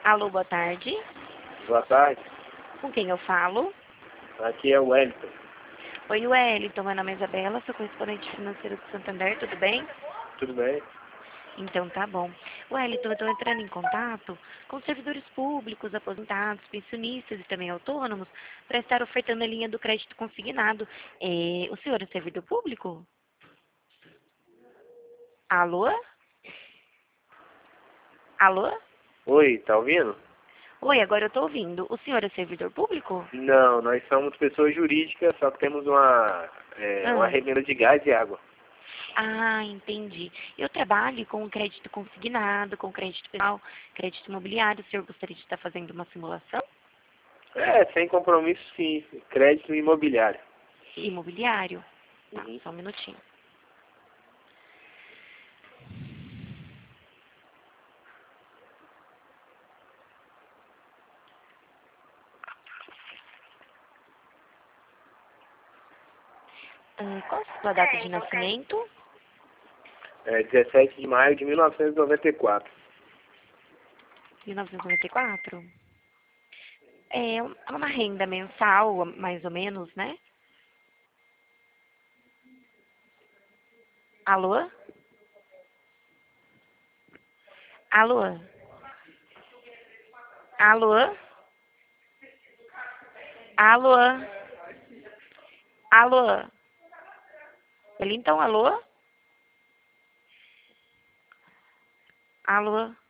Alô, boa tarde. Boa tarde, Com quem eu falo? aqui é o Wellington. Oi, Wellington. Meu nome é Isabela, sou correspondente financeira do Santander, tudo bem? Tudo bem? Então tá bom. Wellington, eu estou entrando em contato com servidores públicos, aposentados, pensionistas e também autônomos para estar ofertando a linha do crédito consignado. O senhor é servidor público? Alô? Alô? Oi, tá ouvindo? Oi, agora eu estou ouvindo. O senhor é servidor público? Não, nós somos pessoas jurídicas, só que temos uma Ah. revenda de gás e água. Ah, entendi. Eu trabalho com crédito consignado, com crédito pessoal, crédito imobiliário. O senhor gostaria de estar fazendo uma simulação? É, sem compromisso sim, crédito imobiliário. Imobiliário? Tá, Uhum. só um minutinho. Qual a sua data de nascimento? É 17 de maio de 1994. 1994? É uma renda mensal, mais ou menos, né? Alô? Alô? Alô? Alô? Alô? Então, alô? Alô?